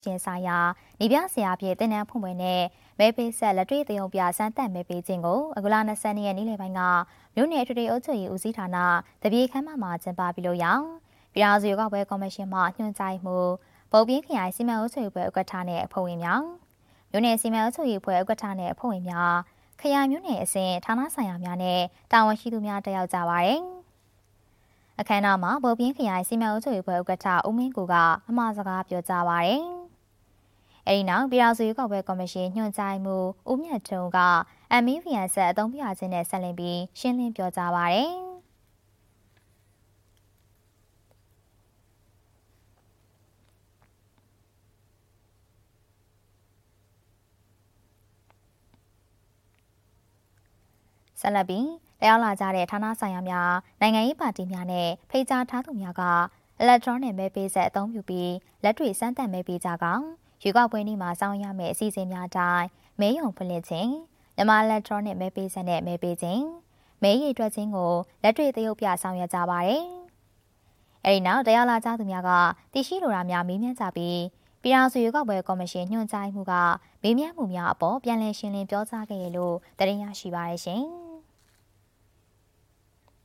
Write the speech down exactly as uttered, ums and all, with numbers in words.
ရှင်ဆိုင်ရာနေပြဆရာပြည်တင်နန်းဖွင့်ပွဲနဲ့မဲပေးဆက်လက်တွေ့သရုပ်ပြစမ်းသပ်မဲပေးခြင်းကိုအကူလာ၂၀ရက်နေ့လယ်ပိုင်းကမြို့နယ်ထွေထွေအုပ်ချုပ်ရေးဦးစီးဌာနတပြေခမ်းမမှာကျင်းပပြီးလို့ရောပြည်ထောင်စုရွေးကောက်ပွဲကော်မရှင်မှညွှန်ကြားမှုဗုတ်ပြင်းခရိုင်စီမံအုပ်ချုပ်ရေးပွဲဥက္ကဋ္ဌနဲ့အဖွဲ့ဝင်များမြို့နယ်စီမံအုပ်ချုပ်ရေးပွဲဥက္ကဋ္ဌနဲ့အဖွဲ့ဝင်များခရိုင်မြို့နယ်အဆင့်ဌာနဆိုင်ရာများနဲ့တာဝန်ရှိသူများတက်ရောက်ကြပါတယ်အခမ်းအနားမှာဗုတ်ပြင်းခရိုင်စီမံအုပ်ချုပ်ရေးပွဲဥက္ကဋ္ဌဦးမင်းကိုကအမှားစကားပြောကြားပါတယ်အဲဒီနောက်ပြည်ထောင်စုရွေးကောက်ပွဲကော်မရှင်ညွှန်ကြားမှုဦးမြတ်ထုံးက အမ် အီ ဗီ အန် ဆက်အသုံးပြခြင်းနဲ့ဆက်လင်းပြီးရှင်းလင်းပြောကြားပါတယ်ဆက်လက်ပြီးတရားလာကြတဲ့ဌာနဆိုင်ရာများနိုင်ငံရေးပါတီများနဲ့ဖိတ်ကြားထားသူများကအီလက်ထရောနစ်မဲပေးဆက်အသုံးပြုပြီးလက်တွေ့စမ်းသပ်မဲပေးကြကောင်ရွေးကောက်ပွဲနေ့မှာစောင့်ရမယ့်အစီအစဉ်များအတိုင်းမဲရုံဖွင့်လှစ်ခြင်းမြန်မာအီလက်ထရောနစ်မဲပေးဆက်နဲ့မဲပေးခြင်းမဲရည်တွက်ခြင်းကိုလက်တွေ့သရုပ်ပြဆောင်ရွက်ကြပါတယ်။အဲဒီနောက်တရားလာကြသူများကတရှိလိုရာများမေးမြန်းကြပြီးပြည်ထောင်စုရွေးကောက်ပွဲကော်မရှင်ညွှန်ကြားမှုကမေးမြန်းမှုများအပေါ်ပြန်လည်ရှင်းလင်းပြောကြားခဲ့ရလို့တင်ပြရရှိပါရရှင်။